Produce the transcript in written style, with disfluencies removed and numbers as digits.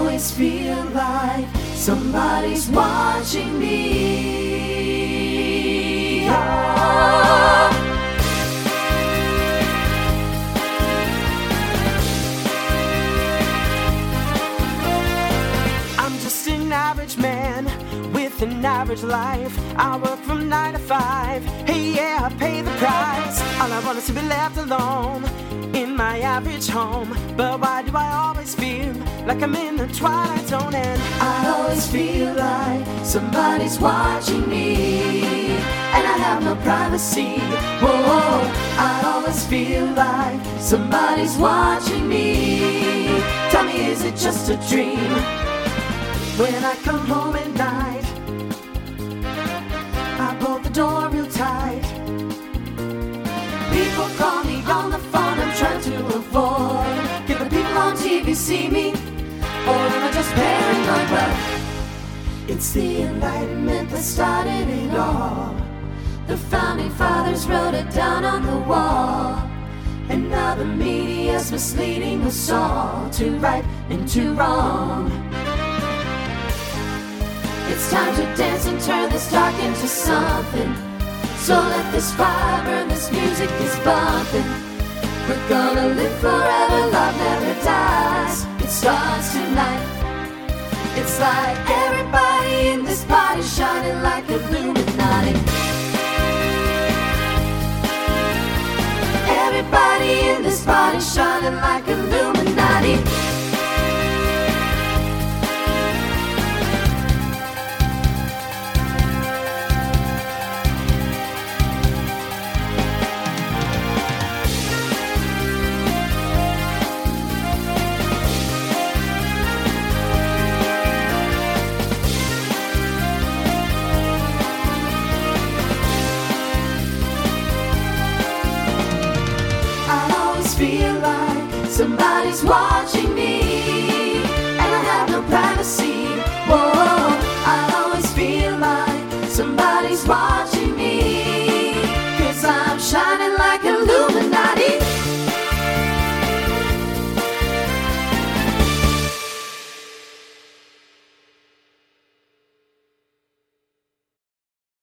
always feel like somebody's watching me. Oh. I'm just an average man with an average life. I work from 9 to 5. Hey, yeah, I pay the price. All I want is to be left alone in my average home. But why do I always feel like I'm in the twilight zone? And I always feel like somebody's watching me, and I have no privacy. Whoa, I always feel like somebody's watching me. Tell me, is it just a dream? When I come home at night, I bolt the door real tight. People call me on the phone, I'm trying to avoid. Can the people on TV see me, or am I just paranoid? Well, it's the Enlightenment that started it all. The Founding Fathers wrote it down on the wall, and now the media's misleading us all to right and to wrong. It's time to dance and turn this dark into something. So let this fire burn, this music is bumping. We're gonna live forever, love never dies. It starts tonight. It's like everybody in this party shining like Illuminati. Everybody in this party shining like Illuminati. Feel like somebody's watching